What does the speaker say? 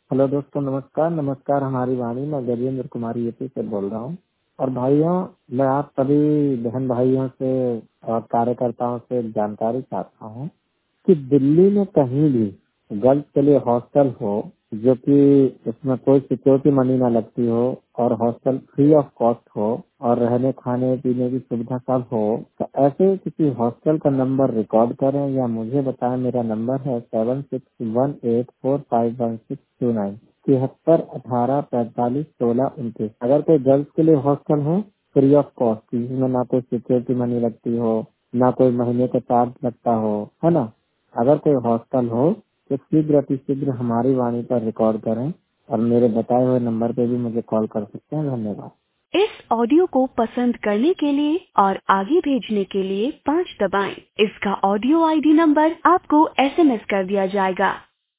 Hello दोस्तों, नमस्कार नमस्कार। हमारी वाणी, मैं गजेंद्र कुमारी यूपी से बोल रहा हूँ। और भाइयों, मैं आप सभी बहन भाइयों से और कार्यकर्ताओं से जानकारी चाहता हूँ कि दिल्ली में कहीं भी गर्ल्स के लिए हॉस्टल हो जो कि इसमें कोई सिक्योरिटी मनी ना लगती हो और हॉस्टल फ्री ऑफ कॉस्ट हो और रहने खाने पीने की सुविधा सब हो, तो ऐसे किसी हॉस्टल का नंबर रिकॉर्ड करें या मुझे बताएं। मेरा नंबर है 7618451629, 7318451629। अगर कोई गर्ल्स के लिए हॉस्टल हो फ्री ऑफ कॉस्ट, जिसमें ना कोई सिक्योरिटी मनी लगती हो, ना कोई महीने का चार्ज लगता हो, है ना। अगर कोई हॉस्टल हो तो शीघ्र अतिशीघ्र हमारी वाणी पर रिकॉर्ड करें और मेरे बताए हुए नंबर पे भी मुझे कॉल कर सकते हैं। धन्यवाद। इस ऑडियो को पसंद करने के लिए और आगे भेजने के लिए 5 दबाएं। इसका ऑडियो आईडी नंबर आपको SMS कर दिया जाएगा।